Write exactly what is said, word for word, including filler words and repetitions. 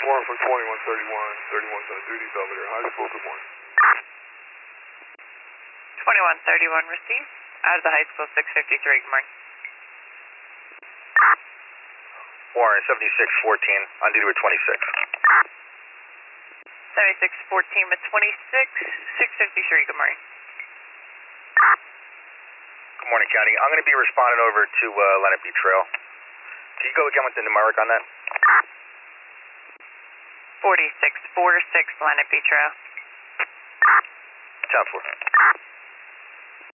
Warren from twenty-one thirty-one, thirty-one's on duty, Belvedere High School, good morning. twenty-one thirty-one received, out of the high school, six fifty-three, good morning. Warren, seventy-six fourteen, on duty with twenty-six. seventy-six fourteen with twenty-six, six fifty-three, good morning. Good morning, County. I'm going to be responding over to uh, Lenape Trail. Can you go again with the numeric on that? forty-six forty-six, Lenape Trail. ten four.